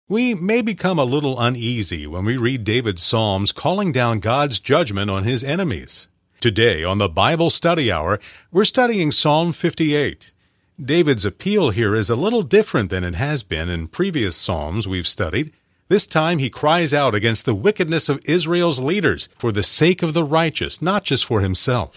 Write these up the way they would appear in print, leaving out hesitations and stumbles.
We may become a little uneasy when we read David's Psalms calling down God's judgment on his enemies. Today, on the Bible Study Hour, we're studying Psalm 58. David's appeal here is a little different than it has been in previous Psalms we've studied. This time he cries out against the wickedness of Israel's leaders for the sake of the righteous, not just for himself.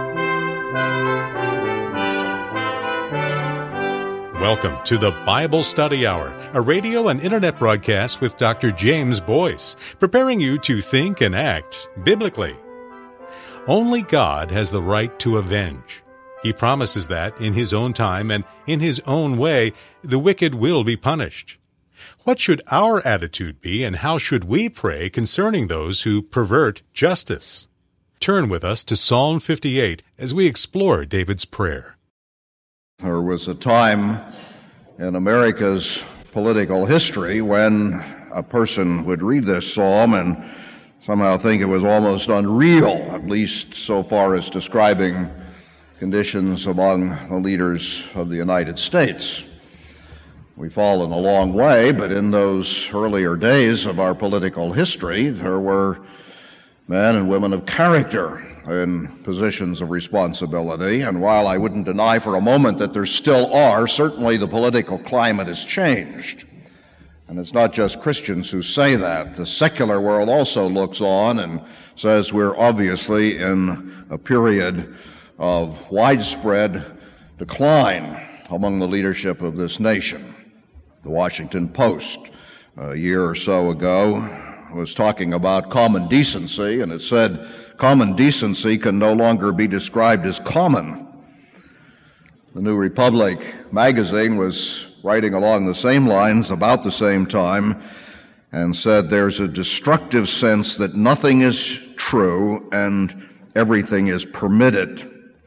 Welcome to the Bible Study Hour, a radio and internet broadcast with Dr. James Boyce, preparing you to think and act biblically. Only God has the right to avenge. He promises that in His own time and in His own way, the wicked will be punished. What should our attitude be, and how should we pray concerning those who pervert justice? Turn with us to Psalm 58 as we explore David's prayer. There was a time in America's political history when a person would read this psalm and somehow think it was almost unreal, at least so far as describing conditions among the leaders of the United States. We've fallen a long way, but in those earlier days of our political history, there were men and women of character in positions of responsibility. And while I wouldn't deny for a moment that there still are, certainly the political climate has changed. And it's not just Christians who say that. The secular world also looks on and says we're obviously in a period of widespread decline among the leadership of this nation. The Washington Post, a year or so ago, was talking about common decency, and it said, common decency can no longer be described as common. The New Republic magazine was writing along the same lines about the same time and said there's a destructive sense that nothing is true and everything is permitted.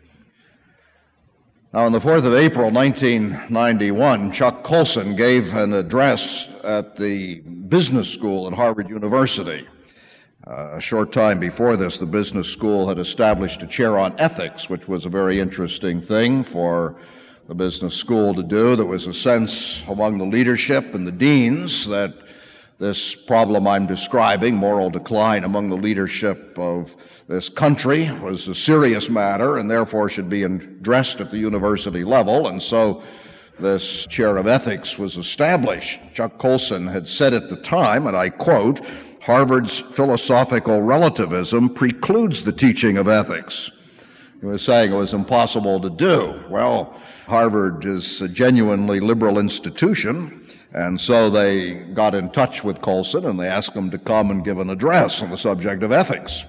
Now, on the 4th of April, 1991, Chuck Colson gave an address at the business school at Harvard University. A short time before this, the business school had established a chair on ethics, which was a very interesting thing for the business school to do. There was a sense among the leadership and the deans that this problem I'm describing, moral decline among the leadership of this country, was a serious matter and therefore should be addressed at the university level. And so this chair of ethics was established. Chuck Colson had said at the time, and I quote, "Harvard's philosophical relativism precludes the teaching of ethics." He was saying it was impossible to do. Well, Harvard is a genuinely liberal institution, and so they got in touch with Colson and they asked him to come and give an address on the subject of ethics.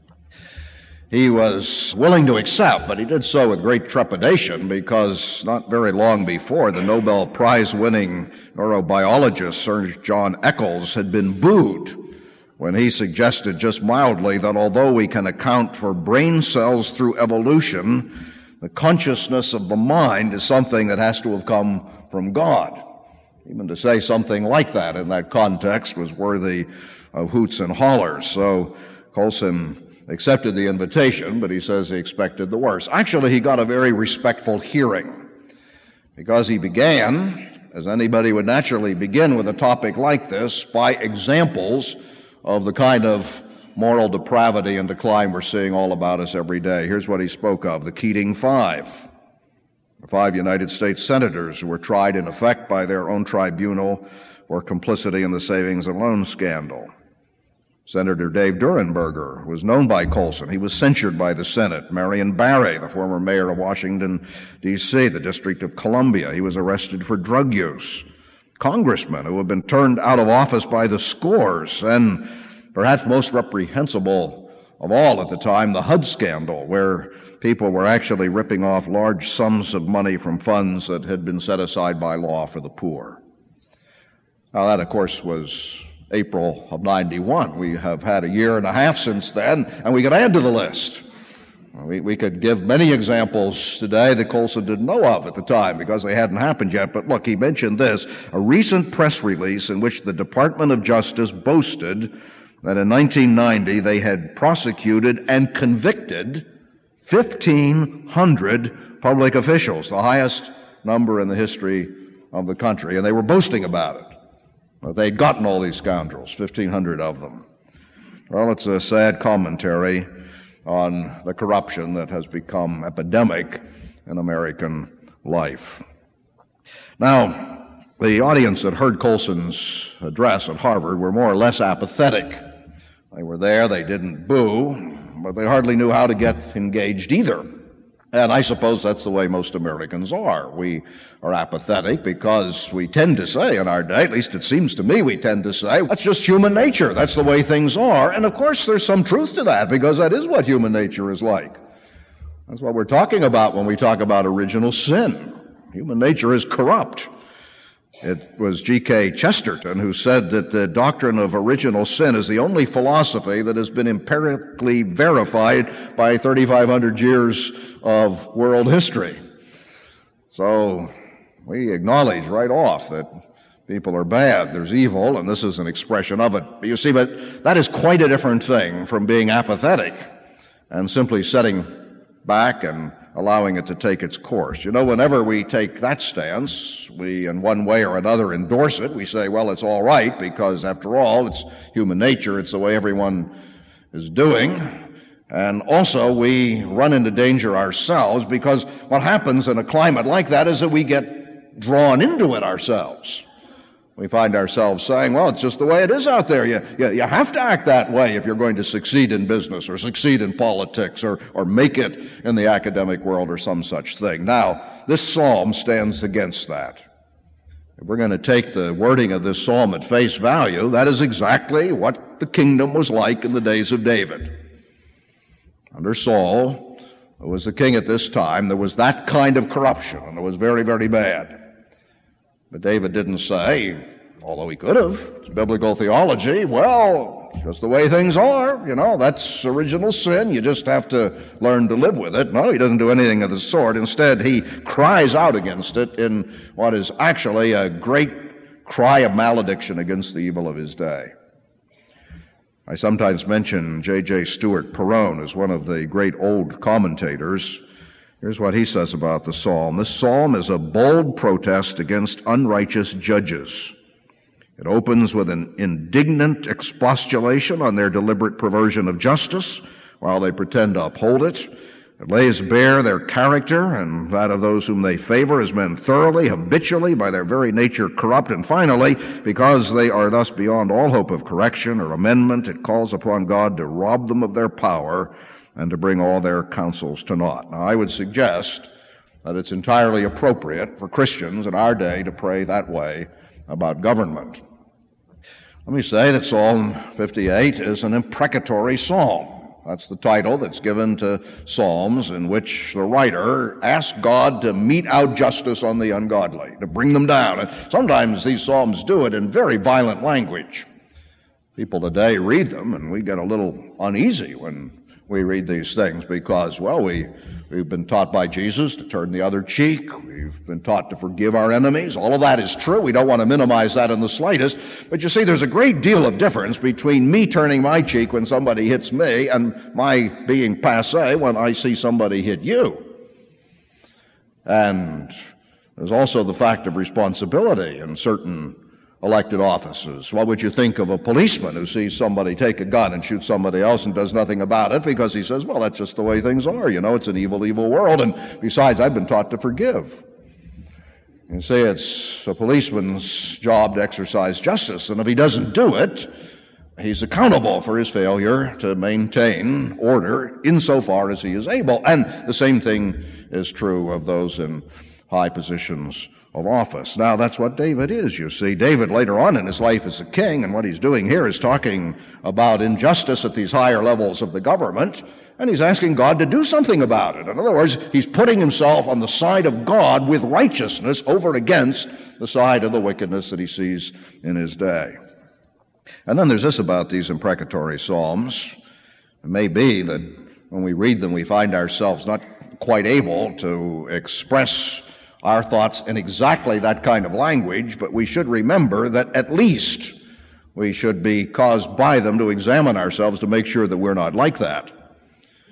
He was willing to accept, but he did so with great trepidation because not very long before, the Nobel Prize-winning neurobiologist Sir John Eccles had been booed when he suggested just mildly that although we can account for brain cells through evolution, the consciousness of the mind is something that has to have come from God. Even to say something like that in that context was worthy of hoots and hollers. So Colson accepted the invitation, but he says he expected the worst. Actually, he got a very respectful hearing because he began, as anybody would naturally begin with a topic like this, by examples of the kind of moral depravity and decline we're seeing all about us every day. Here's what he spoke of: the Keating Five. The 5 United States senators who were tried in effect by their own tribunal for complicity in the savings and loan scandal. Senator Dave Durenberger was known by Colson. He was censured by the Senate. Marion Barry, the former mayor of Washington, D.C., the District of Columbia, he was arrested for drug use. Congressmen who have been turned out of office by the scores, and perhaps most reprehensible of all at the time, the HUD scandal, where people were actually ripping off large sums of money from funds that had been set aside by law for the poor. Now, that, of course, was April of 91. We have had a year and a half since then, and we could add to the list. We could give many examples today that Colson didn't know of at the time because they hadn't happened yet. But look, he mentioned this, a recent press release in which the Department of Justice boasted that in 1990 they had prosecuted and convicted 1,500 public officials, the highest number in the history of the country, and they were boasting about it. They'd gotten all these scoundrels, 1,500 of them. Well, it's a sad commentary on the corruption that has become epidemic in American life. Now, the audience that heard Colson's address at Harvard were more or less apathetic. They were there, they didn't boo, but they hardly knew how to get engaged either. And I suppose that's the way most Americans are. We are apathetic because we tend to say in our day, at least it seems to me we tend to say, that's just human nature. That's the way things are. And of course there's some truth to that because that is what human nature is like. That's what we're talking about when we talk about original sin. Human nature is corrupt. It was G.K. Chesterton who said that the doctrine of original sin is the only philosophy that has been empirically verified by 3,500 years of world history. So we acknowledge right off that people are bad, there's evil, and this is an expression of it. You see, but that is quite a different thing from being apathetic and simply sitting back and allowing it to take its course. You know, whenever we take that stance, we in one way or another endorse it. We say, well, it's all right because after all, it's human nature. It's the way everyone is doing. And also we run into danger ourselves because what happens in a climate like that is that we get drawn into it ourselves. We find ourselves saying, well, it's just the way it is out there. You have to act that way if you're going to succeed in business or succeed in politics or make it in the academic world or some such thing. Now, this psalm stands against that. If we're going to take the wording of this psalm at face value, that is exactly what the kingdom was like in the days of David. Under Saul, who was the king at this time, there was that kind of corruption, and it was very, very bad. But David didn't say, although he could have, it's biblical theology, well, it's just the way things are, you know, that's original sin, you just have to learn to live with it. No, he doesn't do anything of the sort. Instead, he cries out against it in what is actually a great cry of malediction against the evil of his day. I sometimes mention J.J. Stewart Perrone as one of the great old commentators. Here's what he says about the psalm. This psalm is a bold protest against unrighteous judges. It opens with an indignant expostulation on their deliberate perversion of justice while they pretend to uphold it. It lays bare their character and that of those whom they favor as men thoroughly, habitually, by their very nature corrupt. And finally, because they are thus beyond all hope of correction or amendment, it calls upon God to rob them of their power and to bring all their counsels to naught. Now, I would suggest that it's entirely appropriate for Christians in our day to pray that way about government. Let me say that Psalm 58 is an imprecatory psalm. That's the title that's given to psalms in which the writer asks God to mete out justice on the ungodly, to bring them down. And sometimes these psalms do it in very violent language. People today read them, and we get a little uneasy when we read these things because, well, we've been taught by Jesus to turn the other cheek. We've been taught to forgive our enemies. All of that is true. We don't want to minimize that in the slightest. But you see, there's a great deal of difference between me turning my cheek when somebody hits me and my being passé when I see somebody hit you. And there's also the fact of responsibility in certain elected offices. What would you think of a policeman who sees somebody take a gun and shoot somebody else and does nothing about it because he says, well, that's just the way things are. You know, it's an evil, evil world. And besides, I've been taught to forgive. You see, it's a policeman's job to exercise justice. And if he doesn't do it, he's accountable for his failure to maintain order insofar as he is able. And the same thing is true of those in high positions of office. Now, that's what David is, you see. David, later on in his life as a king, and what he's doing here is talking about injustice at these higher levels of the government, and he's asking God to do something about it. In other words, he's putting himself on the side of God with righteousness over against the side of the wickedness that he sees in his day. And then there's this about these imprecatory psalms. It may be that when we read them, we find ourselves not quite able to express our thoughts in exactly that kind of language, but we should remember that at least we should be caused by them to examine ourselves to make sure that we're not like that.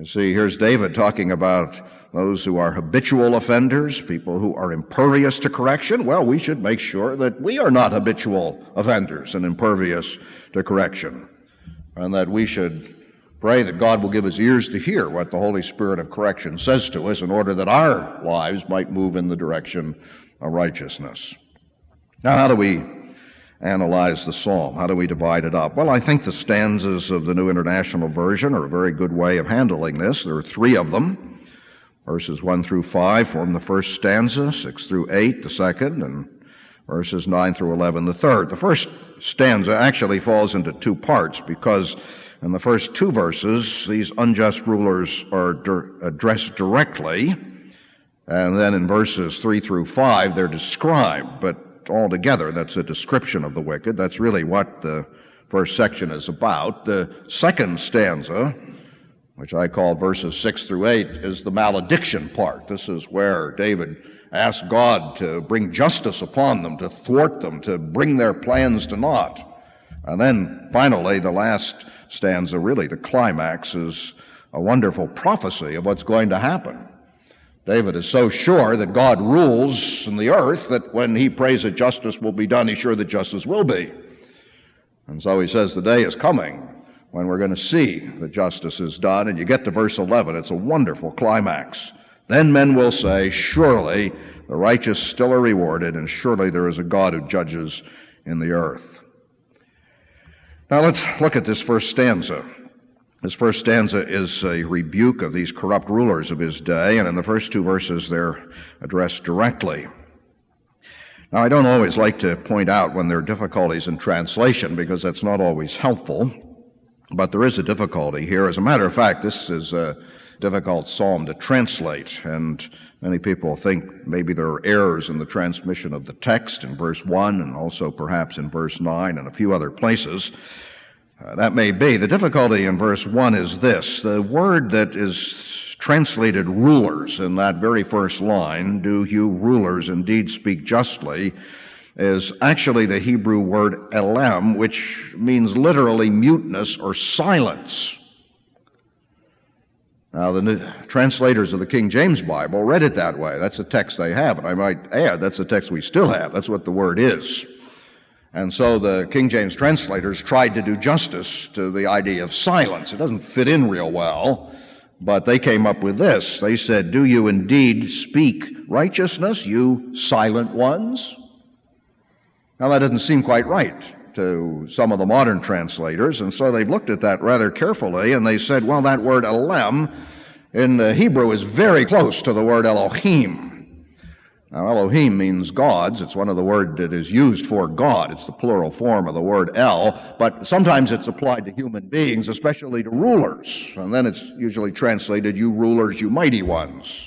You see, here's David talking about those who are habitual offenders, people who are impervious to correction. Well, we should make sure that we are not habitual offenders and impervious to correction, and that we should pray that God will give us ears to hear what the Holy Spirit of correction says to us in order that our lives might move in the direction of righteousness. Now, how do we analyze the psalm? How do we divide it up? Well, I think the stanzas of the New International Version are a very good way of handling this. There are 3 of them. Verses 1 through 5 form the first stanza, 6 through 8 the second, and verses 9 through 11 the third. The first stanza actually falls into 2 parts because in the first 2 verses, these unjust rulers are addressed directly, and then in verses 3 through 5, they're described. But altogether, that's a description of the wicked. That's really what the first section is about. The second stanza, which I call verses 6 through 8, is the malediction part. This is where David asks God to bring justice upon them, to thwart them, to bring their plans to naught. And then, finally, the last stanza, really the climax, is a wonderful prophecy of what's going to happen. David is so sure that God rules in the earth that when he prays that justice will be done, he's sure that justice will be. And so he says the day is coming when we're going to see that justice is done. And you get to verse 11, it's a wonderful climax. Then men will say, surely the righteous still are rewarded, and surely there is a God who judges in the earth. Now let's look at this first stanza. This first stanza is a rebuke of these corrupt rulers of his day, and in the first 2 verses they're addressed directly. Now I don't always like to point out when there are difficulties in translation because that's not always helpful, but there is a difficulty here. As a matter of fact, this is a difficult psalm to translate, and many people think maybe there are errors in the transmission of the text in verse 1 and also perhaps in verse 9 and a few other places. That may be. The difficulty in verse 1 is this. The word that is translated rulers in that very first line, do you rulers indeed speak justly, is actually the Hebrew word elam, which means literally muteness or silence. Now, the translators of the King James Bible read it that way. That's the text they have, and I might add, that's the text we still have. That's what the word is. And so the King James translators tried to do justice to the idea of silence. It doesn't fit in real well, but they came up with this. They said, do you indeed speak righteousness, you silent ones? Now, that doesn't seem quite right to some of the modern translators, and so they've looked at that rather carefully, and they said, well, that word elam in the Hebrew is very close to the word Elohim. Now, Elohim means gods. It's one of the words that is used for God. It's the plural form of the word El, but sometimes it's applied to human beings, especially to rulers, and then it's usually translated, you rulers, you mighty ones.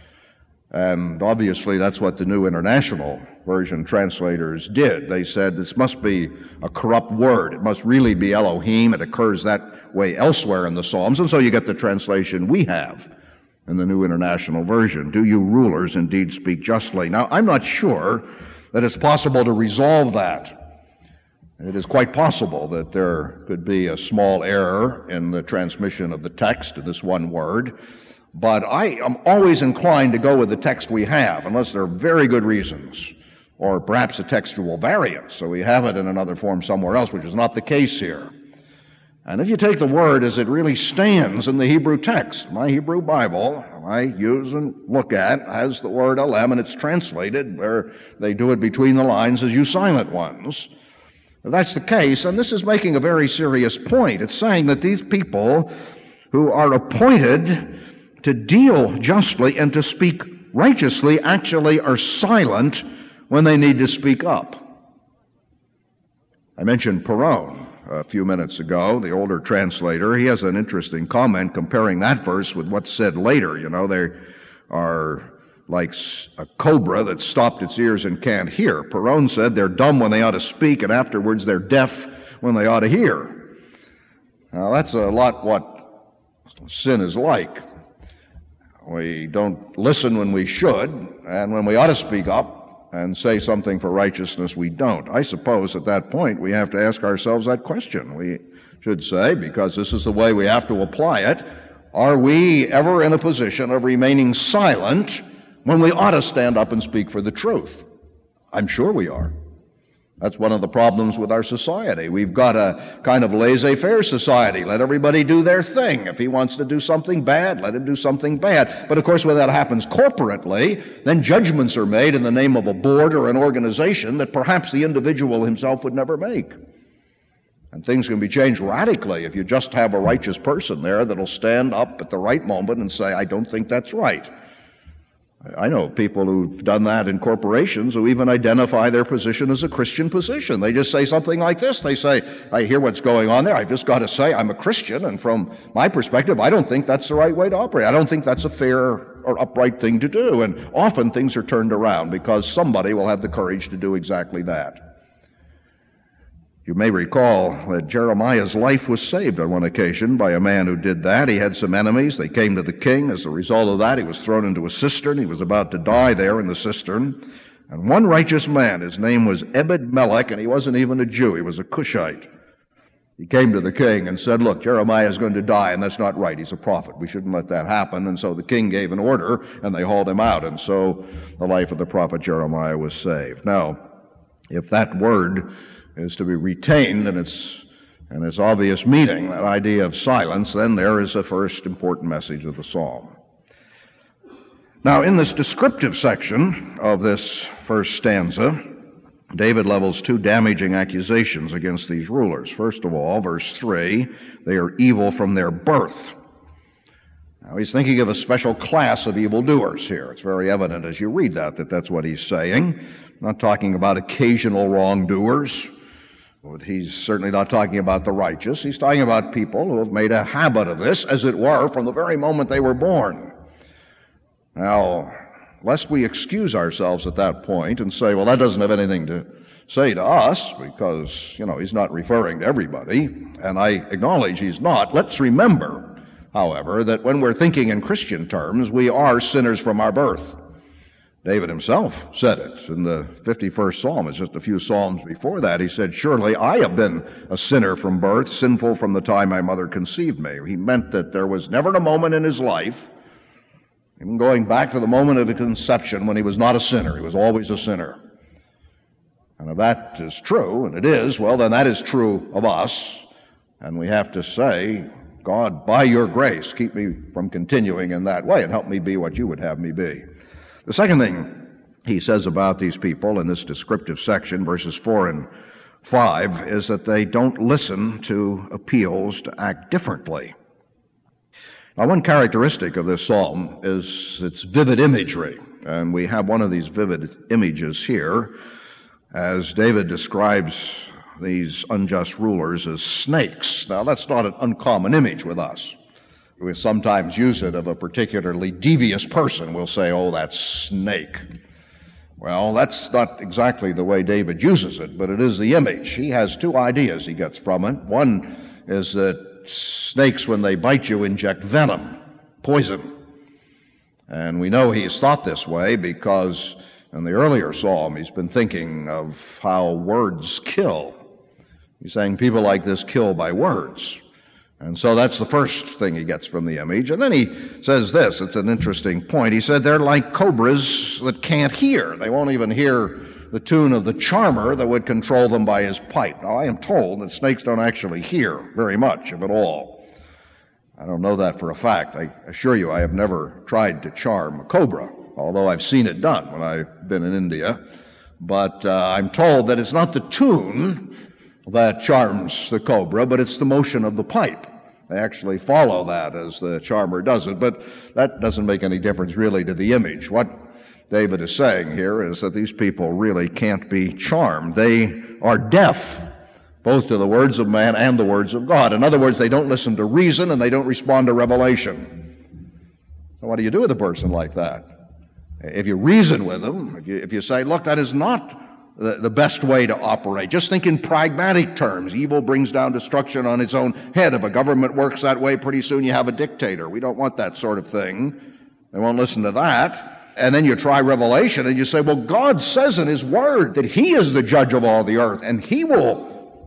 And obviously that's what the New International Version translators did. They said this must be a corrupt word. It must really be Elohim. It occurs that way elsewhere in the Psalms, and so you get the translation we have in the New International Version. Do you rulers indeed speak justly? Now, I'm not sure that it's possible to resolve that. It is quite possible that there could be a small error in the transmission of the text of this one word, but I am always inclined to go with the text we have, unless there are very good reasons, or perhaps a textual variant, so we have it in another form somewhere else, which is not the case here. And if you take the word as it really stands in the Hebrew text, my Hebrew Bible, I use and look at, has the word elam, and it's translated where they do it between the lines as you silent ones. If that's the case, and this is making a very serious point, it's saying that these people who are appointed to deal justly and to speak righteously actually are silent when they need to speak up. I mentioned Peron a few minutes ago, the older translator. He has an interesting comment comparing that verse with what's said later. You know, they are like a cobra that stopped its ears and can't hear. Peron said they're dumb when they ought to speak, and afterwards they're deaf when they ought to hear. Now, that's a lot what sin is like. We don't listen when we should, and when we ought to speak up and say something for righteousness, we don't. I suppose at that point we have to ask ourselves that question. We should say, because this is the way we have to apply it, Are we ever in a position of remaining silent when we ought to stand up and speak for the truth? I'm sure we are. That's one of the problems with our society. We've got a kind of laissez-faire society. Let everybody do their thing. If he wants to do something bad, let him do something bad. But of course, when that happens corporately, then judgments are made in the name of a board or an organization that perhaps the individual himself would never make. And things can be changed radically if you just have a righteous person there that'll stand up at the right moment and say, I don't think that's right. I know people who've done that in corporations who even identify their position as a Christian position. They just say something like this. They say, I hear what's going on there. I've just got to say I'm a Christian, and from my perspective, I don't think that's the right way to operate. I don't think that's a fair or upright thing to do. And often things are turned around because somebody will have the courage to do exactly that. You may recall that Jeremiah's life was saved on one occasion by a man who did that. He had some enemies. They came to the king. As a result of that, he was thrown into a cistern. He was about to die there in the cistern. And one righteous man, his name was Ebed-Melech, and he wasn't even a Jew. He was a Cushite. He came to the king and said, look, Jeremiah is going to die, and that's not right. He's a prophet. We shouldn't let that happen. And so the king gave an order, and they hauled him out. And so the life of the prophet Jeremiah was saved. Now, if that word is to be retained in its obvious meaning, that idea of silence, then there is a first important message of the psalm. Now, in this descriptive section of this first stanza, David levels two damaging accusations against these rulers. First of all, verse 3, they are evil from their birth. Now, he's thinking of a special class of evildoers here. It's very evident as you read that that's what he's saying. Not talking about occasional wrongdoers. But he's certainly not talking about the righteous. He's talking about people who have made a habit of this, as it were, from the very moment they were born. Now, lest we excuse ourselves at that point and say, well, that doesn't have anything to say to us, because, he's not referring to everybody, and I acknowledge he's not. Let's remember, however, that when we're thinking in Christian terms, we are sinners from our birth. David himself said it in the 51st Psalm. It's just a few Psalms before that. He said, surely I have been a sinner from birth, sinful from the time my mother conceived me. He meant that there was never a moment in his life, even going back to the moment of his conception, when he was not a sinner. He was always a sinner. And if that is true, and it is, well, then that is true of us. And we have to say, God, by your grace, keep me from continuing in that way and help me be what you would have me be. The second thing he says about these people in this descriptive section, verses 4 and 5, is that they don't listen to appeals to act differently. Now, one characteristic of this psalm is its vivid imagery, and we have one of these vivid images here as David describes these unjust rulers as snakes. Now, that's not an uncommon image with us. We sometimes use it of a particularly devious person. We'll say, oh, that snake. Well, that's not exactly the way David uses it, but it is the image. He has two ideas he gets from it. One is that snakes, when they bite you, inject venom, poison. And we know he's thought this way because in the earlier psalm, he's been thinking of how words kill. He's saying people like this kill by words. And so that's the first thing he gets from the image. And then he says this, it's an interesting point. He said they're like cobras that can't hear. They won't even hear the tune of the charmer that would control them by his pipe. Now, I am told that snakes don't actually hear very much, if at all. I don't know that for a fact. I assure you I have never tried to charm a cobra, although I've seen it done when I've been in India. But I'm told that it's not the tune that charms the cobra, but it's the motion of the pipe. They actually follow that as the charmer does it, but that doesn't make any difference really to the image. What David is saying here is that these people really can't be charmed. They are deaf, both to the words of man and the words of God. In other words, they don't listen to reason and they don't respond to revelation. So what do you do with a person like that? If you reason with them, if you say, look, that is not the best way to operate. Just think in pragmatic terms. Evil brings down destruction on its own head. If a government works that way, pretty soon you have a dictator. We don't want that sort of thing. They won't listen to that. And then you try Revelation and you say, well, God says in His Word that He is the judge of all the earth, and He will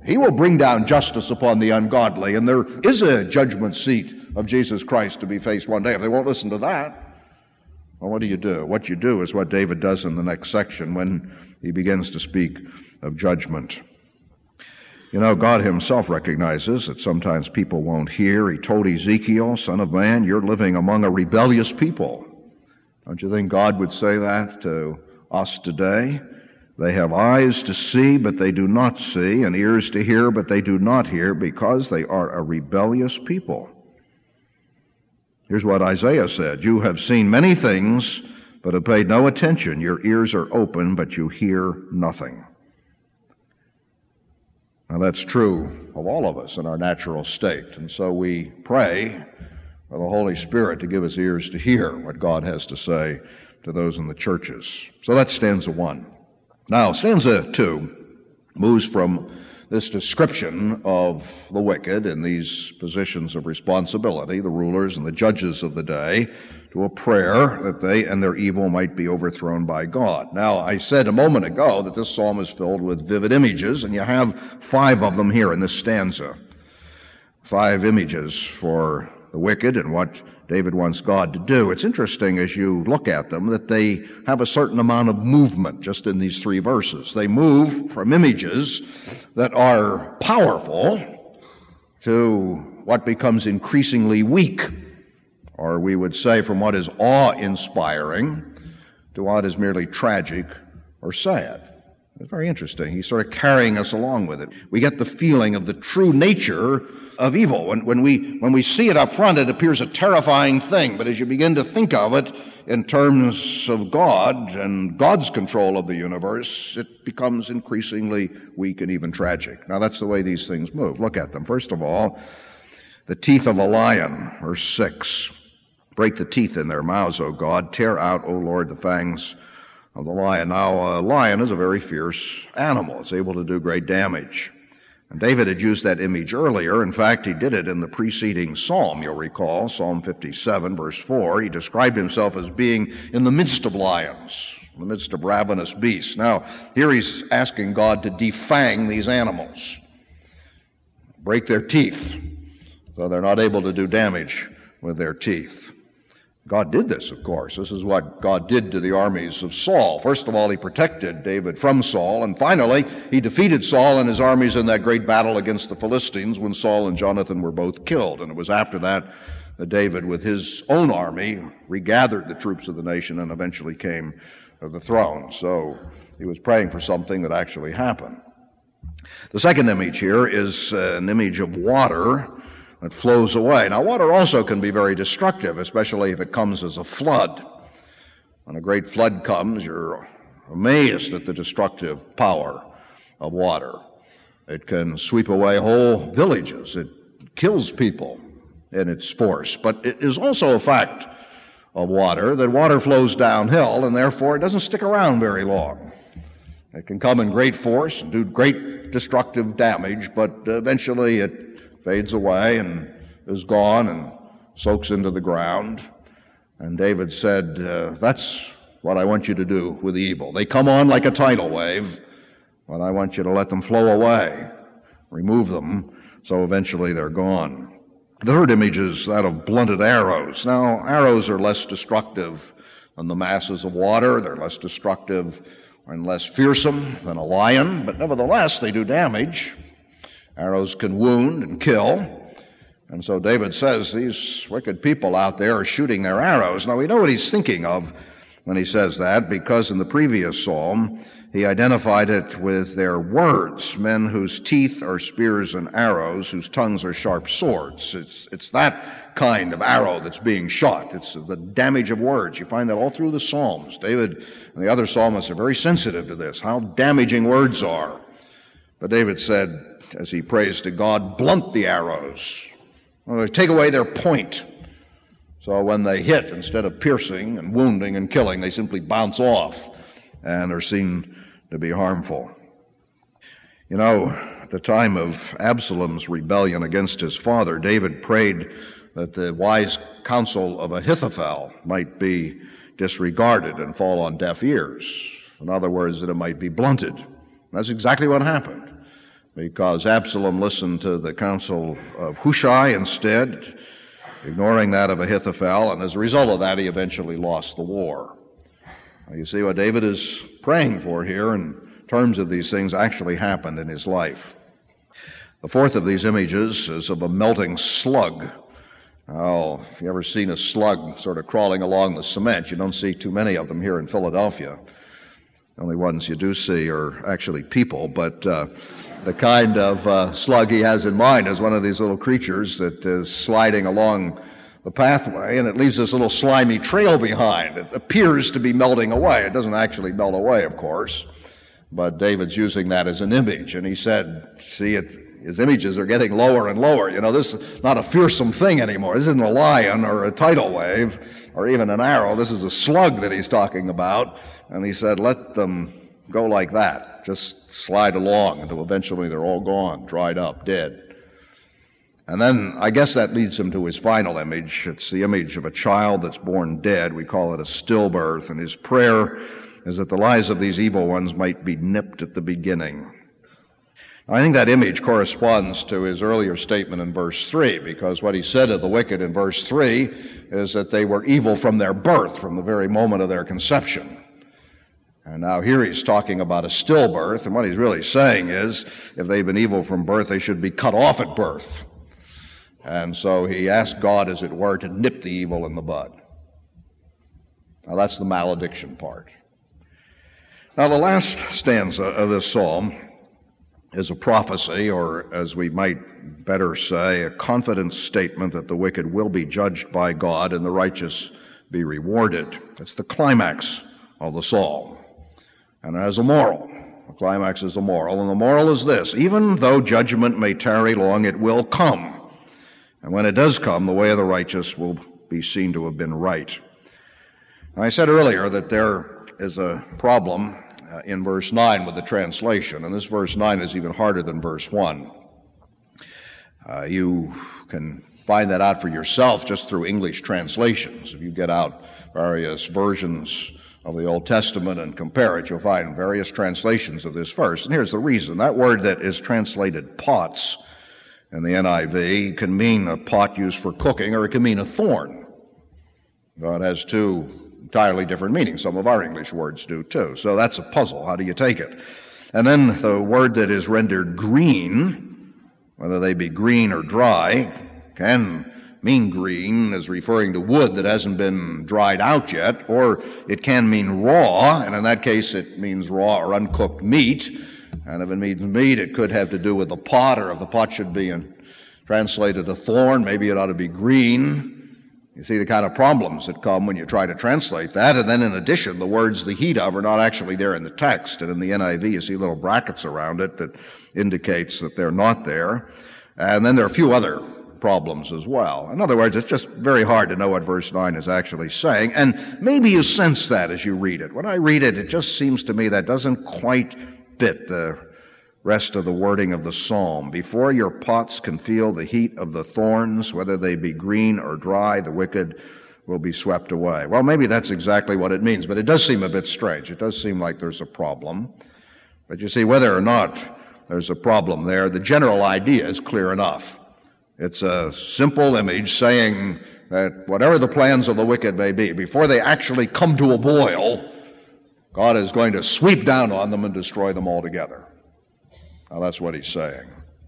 He will bring down justice upon the ungodly, and there is a judgment seat of Jesus Christ to be faced one day. If they won't listen to that, well, what do you do? What you do is what David does in the next section when he begins to speak of judgment. You know, God himself recognizes that sometimes people won't hear. He told Ezekiel, "Son of man, you're living among a rebellious people." Don't you think God would say that to us today? They have eyes to see, but they do not see, and ears to hear, but they do not hear, because they are a rebellious people. Here's what Isaiah said: "You have seen many things, but have paid no attention. Your ears are open, but you hear nothing." Now that's true of all of us in our natural state, and so we pray for the Holy Spirit to give us ears to hear what God has to say to those in the churches. So that's stanza 1. Now, stanza 2 moves from this description of the wicked in these positions of responsibility, the rulers and the judges of the day, to a prayer that they and their evil might be overthrown by God. Now, I said a moment ago that this psalm is filled with vivid images, and you have 5 of them here in this stanza. 5 images for the wicked and what David wants God to do. It's interesting as you look at them that they have a certain amount of movement just in these 3 verses. They move from images that are powerful to what becomes increasingly weak, or we would say from what is awe-inspiring to what is merely tragic or sad. It's very interesting. He's sort of carrying us along with it. We get the feeling of the true nature of evil. When we see it up front, it appears a terrifying thing, but as you begin to think of it in terms of God and God's control of the universe, it becomes increasingly weak and even tragic. Now, that's the way these things move. Look at them. First of all, the teeth of a lion, verse 6. "Break the teeth in their mouths, O God. Tear out, O Lord, the fangs of the lion." Now, a lion is a very fierce animal. It's able to do great damage. And David had used that image earlier. In fact, he did it in the preceding psalm, you'll recall, Psalm 57, verse 4. He described himself as being in the midst of lions, in the midst of ravenous beasts. Now, here he's asking God to defang these animals, break their teeth, so they're not able to do damage with their teeth. God did this, of course. This is what God did to the armies of Saul. First of all, he protected David from Saul, and finally, he defeated Saul and his armies in that great battle against the Philistines when Saul and Jonathan were both killed. And it was after that that David, with his own army, regathered the troops of the nation and eventually came to the throne. So he was praying for something that actually happened. The second image here is an image of water that flows away. Now, water also can be very destructive, especially if it comes as a flood. When a great flood comes, you're amazed at the destructive power of water. It can sweep away whole villages. It kills people in its force. But it is also a fact of water that water flows downhill, and therefore it doesn't stick around very long. It can come in great force and do great destructive damage, but eventually it fades away and is gone and soaks into the ground. And David said, that's what I want you to do with the evil. They come on like a tidal wave, but I want you to let them flow away, remove them, so eventually they're gone. The third image is that of blunted arrows. Now, arrows are less destructive than the masses of water. They're less destructive and less fearsome than a lion, but nevertheless, they do damage. Arrows can wound and kill. And so David says these wicked people out there are shooting their arrows. Now, we know what he's thinking of when he says that, because in the previous psalm, he identified it with their words, men whose teeth are spears and arrows, whose tongues are sharp swords. It's that kind of arrow that's being shot. It's the damage of words. You find that all through the Psalms. David and the other psalmists are very sensitive to this, how damaging words are. But David said, as he prays to God, blunt the arrows. Take away their point. So when they hit, instead of piercing and wounding and killing, they simply bounce off and are seen to be harmful. You know, at the time of Absalom's rebellion against his father, David prayed that the wise counsel of Ahithophel might be disregarded and fall on deaf ears. In other words, that it might be blunted. That's exactly what happened. because Absalom listened to the counsel of Hushai instead, ignoring that of Ahithophel, and as a result of that, he eventually lost the war. Now, you see what David is praying for here in terms of these things actually happened in his life. The fourth of these images is of a melting slug. Oh, if you've ever seen a slug sort of crawling along the cement, you don't see too many of them here in Philadelphia. The only ones you do see are actually people, but the kind of slug he has in mind is one of these little creatures that is sliding along the pathway, and it leaves this little slimy trail behind. It appears to be melting away. It doesn't actually melt away, of course, but David's using that as an image, and he said, see, his images are getting lower and lower. You know, this is not a fearsome thing anymore. This isn't a lion or a tidal wave or even an arrow. This is a slug that he's talking about, and he said, let them go like that. Just slide along until eventually they're all gone, dried up, dead. And then I guess that leads him to his final image. It's the image of a child that's born dead. We call it a stillbirth. And his prayer is that the lives of these evil ones might be nipped at the beginning. I think that image corresponds to his earlier statement in verse 3, because what he said of the wicked in verse 3 is that they were evil from their birth, from the very moment of their conception. And now here he's talking about a stillbirth, and what he's really saying is if they've been evil from birth, they should be cut off at birth. And so he asked God, as it were, to nip the evil in the bud. Now that's the malediction part. Now the last stanza of this psalm is a prophecy, or as we might better say, a confident statement that the wicked will be judged by God and the righteous be rewarded. It's the climax of the psalm. And it has a moral. The climax is a moral, and the moral is this: even though judgment may tarry long, it will come. And when it does come, the way of the righteous will be seen to have been right. Now, I said earlier that there is a problem in verse 9 with the translation, and this verse 9 is even harder than verse 1. You can find that out for yourself just through English translations. If you get out various versions of the Old Testament and compare it, you'll find various translations of this verse. And here's the reason. That word that is translated pots in the NIV can mean a pot used for cooking, or it can mean a thorn. Well, it has two entirely different meanings. Some of our English words do too. So that's a puzzle. How do you take it? And then the word that is rendered green, whether they be green or dry, can mean green as referring to wood that hasn't been dried out yet, or it can mean raw, and in that case it means raw or uncooked meat. And if it means meat, it could have to do with the pot, or if the pot should be translated a thorn, maybe it ought to be green. You see the kind of problems that come when you try to translate that. And then in addition, the words the heat of are not actually there in the text. And in the NIV, you see little brackets around it that indicates that they're not there. And then there are a few other problems as well. In other words, it's just very hard to know what verse 9 is actually saying. And maybe you sense that as you read it. When I read it, it just seems to me that doesn't quite fit the rest of the wording of the psalm. Before your pots can feel the heat of the thorns, whether they be green or dry, the wicked will be swept away. Well, maybe that's exactly what it means, but it does seem a bit strange. It does seem like there's a problem. But you see, whether or not there's a problem there, the general idea is clear enough. It's a simple image saying that whatever the plans of the wicked may be, before they actually come to a boil, God is going to sweep down on them and destroy them altogether. Now, that's what he's saying.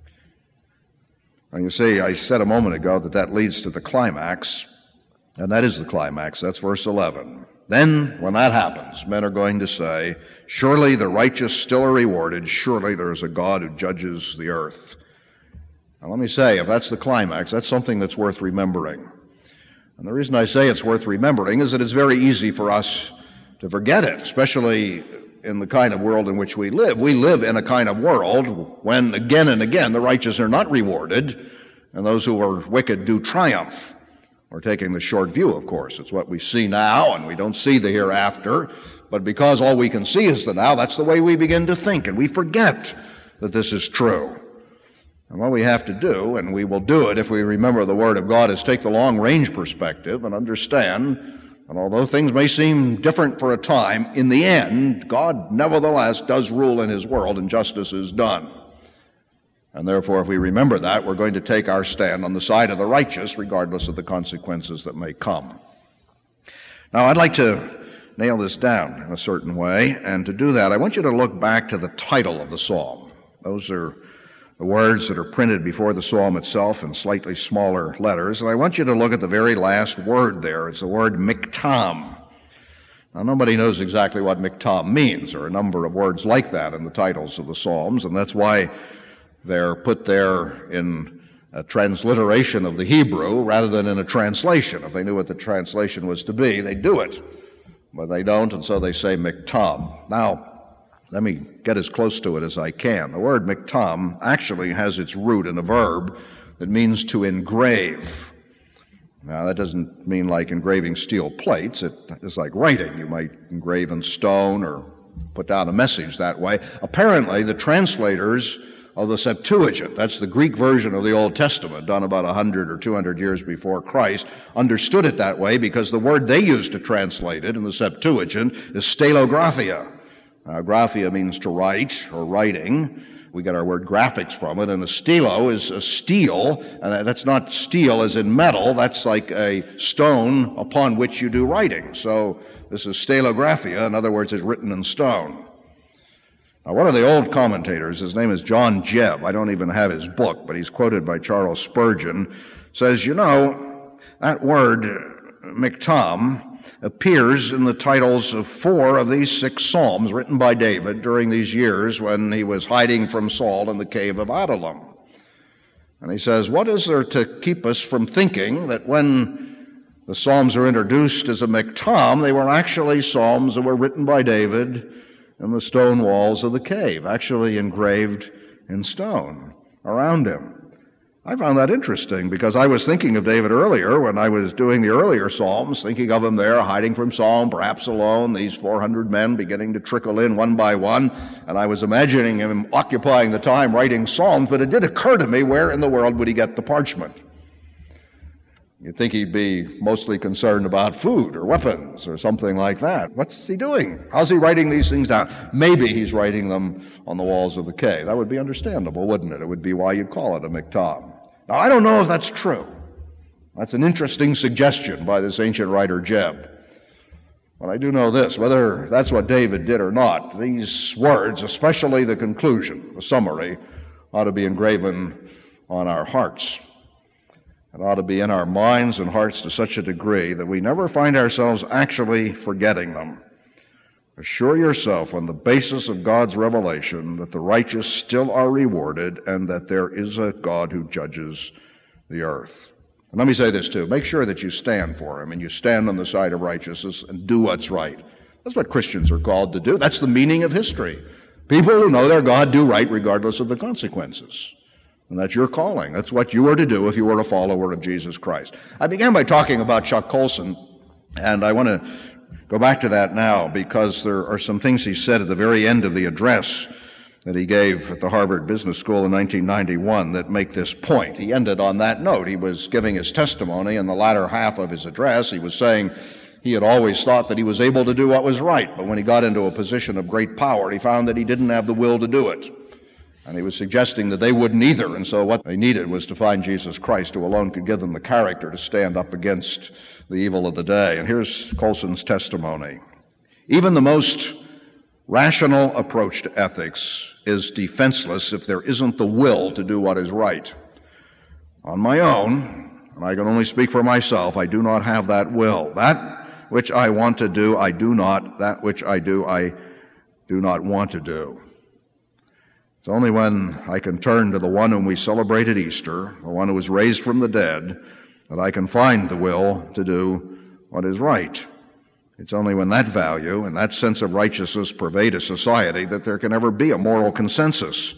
And you see, I said a moment ago that leads to the climax, and that is the climax. That's verse 11. Then, when that happens, men are going to say, surely the righteous still are rewarded. Surely there is a God who judges the earth. Now, let me say, if that's the climax, that's something that's worth remembering. And the reason I say it's worth remembering is that it's very easy for us to forget it, especially in the kind of world in which we live. We live in a kind of world when again and again the righteous are not rewarded and those who are wicked do triumph. We're taking the short view, of course. It's what we see now, and we don't see the hereafter. But because all we can see is the now, that's the way we begin to think, and we forget that this is true. And what we have to do, and we will do it if we remember the Word of God, is take the long-range perspective and understand. And although things may seem different for a time, in the end, God nevertheless does rule in His world, and justice is done. And therefore, if we remember that, we're going to take our stand on the side of the righteous, regardless of the consequences that may come. Now, I'd like to nail this down in a certain way, and to do that, I want you to look back to the title of the psalm. Those are the words that are printed before the psalm itself in slightly smaller letters, and I want you to look at the very last word there. It's the word miktam. Now, nobody knows exactly what miktam means. There are a number of words like that in the titles of the psalms, and that's why they're put there in a transliteration of the Hebrew rather than in a translation. If they knew what the translation was to be, they'd do it. But they don't, and so they say miktam. Now, let me get as close to it as I can. The word miktam actually has its root in a verb that means to engrave. Now, that doesn't mean like engraving steel plates. It is like writing. You might engrave in stone or put down a message that way. Apparently, the translators of the Septuagint, that's the Greek version of the Old Testament, done about 100 or 200 years before Christ, understood it that way because the word they used to translate it in the Septuagint is stalographia. Graphia means to write or writing. We get our word graphics from it, and a stelo is a steel, and that's not steel as in metal, that's like a stone upon which you do writing. So this is stalographia, in other words, it's written in stone. Now, one of the old commentators, his name is John Jebb, I don't even have his book, but he's quoted by Charles Spurgeon, says, that word miktam appears in the titles of 4 of these 6 psalms written by David during these years when he was hiding from Saul in the cave of Adullam. And he says, what is there to keep us from thinking that when the psalms are introduced as a miktam, they were actually psalms that were written by David in the stone walls of the cave, actually engraved in stone around him? I found that interesting because I was thinking of David earlier when I was doing the earlier Psalms, thinking of him there hiding from Saul, perhaps alone, these 400 men beginning to trickle in one by one, and I was imagining him occupying the time writing Psalms, but it did occur to me, where in the world would he get the parchment? You'd think he'd be mostly concerned about food or weapons or something like that. What's he doing? How's he writing these things down? Maybe he's writing them on the walls of the cave. That would be understandable, wouldn't it? It would be why you'd call it a miktam. Now, I don't know if that's true. That's an interesting suggestion by this ancient writer Jebb. But I do know this, whether that's what David did or not, these words, especially the conclusion, the summary, ought to be engraven on our hearts. It ought to be in our minds and hearts to such a degree that we never find ourselves actually forgetting them. Assure yourself on the basis of God's revelation that the righteous still are rewarded and that there is a God who judges the earth. And let me say this too. Make sure that you stand for him and you stand on the side of righteousness and do what's right. That's what Christians are called to do. That's the meaning of history. People who know their God do right regardless of the consequences. And that's your calling. That's what you are to do if you are a follower of Jesus Christ. I began by talking about Chuck Colson, and I want to go back to that now because there are some things he said at the very end of the address that he gave at the Harvard Business School in 1991 that make this point. He ended on that note. He was giving his testimony in the latter half of his address. He was saying he had always thought that he was able to do what was right, but when he got into a position of great power, he found that he didn't have the will to do it. And he was suggesting that they wouldn't either, and so what they needed was to find Jesus Christ, who alone could give them the character to stand up against the evil of the day. And here's Colson's testimony. Even the most rational approach to ethics is defenseless if there isn't the will to do what is right. On my own, and I can only speak for myself, I do not have that will. That which I want to do, I do not. That which I do not want to do. It's only when I can turn to the one whom we celebrate at Easter, the one who was raised from the dead, that I can find the will to do what is right. It's only when that value and that sense of righteousness pervade a society that there can ever be a moral consensus.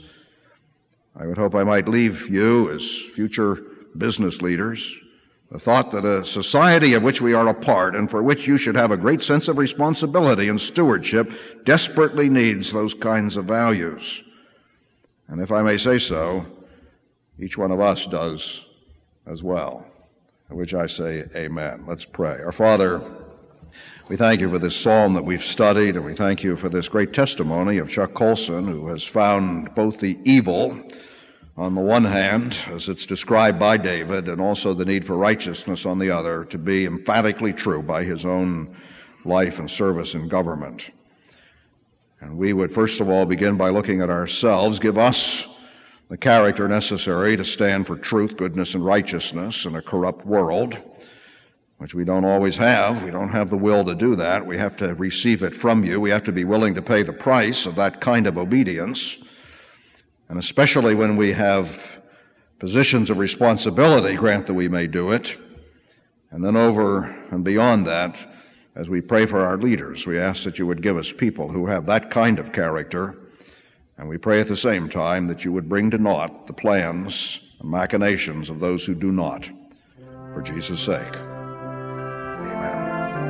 I would hope I might leave you as future business leaders the thought that a society of which we are a part and for which you should have a great sense of responsibility and stewardship desperately needs those kinds of values. And if I may say so, each one of us does as well, to which I say amen. Let's pray. Our Father, we thank you for this psalm that we've studied, and we thank you for this great testimony of Chuck Colson, who has found both the evil on the one hand, as it's described by David, and also the need for righteousness on the other, to be emphatically true by his own life and service in government. And we would first of all begin by looking at ourselves, give us the character necessary to stand for truth, goodness, and righteousness in a corrupt world, which we don't always have. We don't have the will to do that. We have to receive it from you. We have to be willing to pay the price of that kind of obedience. And especially when we have positions of responsibility, grant that we may do it. And then over and beyond that, as we pray for our leaders, we ask that you would give us people who have that kind of character. And we pray at the same time that you would bring to naught the plans and machinations of those who do not, for Jesus' sake. Amen.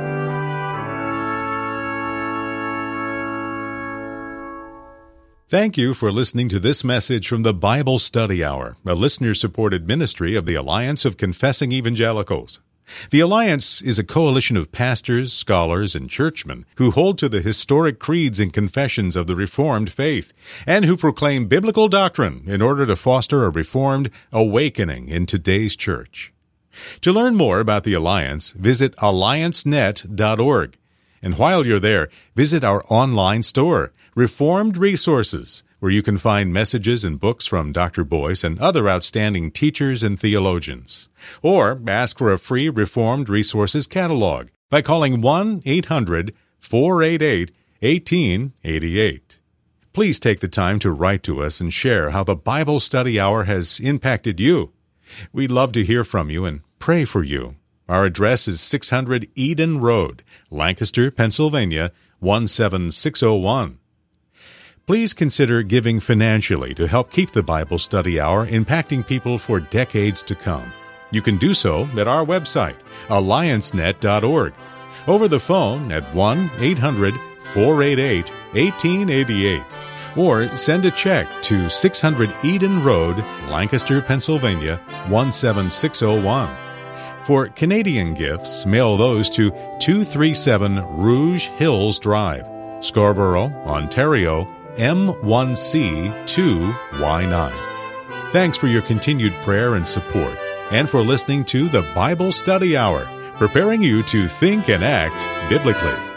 Thank you for listening to this message from the Bible Study Hour, a listener-supported ministry of the Alliance of Confessing Evangelicals. The Alliance is a coalition of pastors, scholars, and churchmen who hold to the historic creeds and confessions of the Reformed faith and who proclaim biblical doctrine in order to foster a Reformed awakening in today's church. To learn more about the Alliance, visit alliancenet.org. And while you're there, visit our online store, Reformed Resources, where you can find messages and books from Dr. Boyce and other outstanding teachers and theologians. Or ask for a free Reformed Resources catalog by calling 1-800-488-1888. Please take the time to write to us and share how the Bible Study Hour has impacted you. We'd love to hear from you and pray for you. Our address is 600 Eden Road, Lancaster, Pennsylvania, 17601. Please consider giving financially to help keep the Bible Study Hour impacting people for decades to come. You can do so at our website, alliancenet.org, over the phone at 1-800-488-1888, or send a check to 600 Eden Road, Lancaster, Pennsylvania, 17601. For Canadian gifts, mail those to 237 Rouge Hills Drive, Scarborough, Ontario, M1C2Y9. Thanks for your continued prayer and support, and for listening to the Bible Study Hour, preparing you to think and act biblically.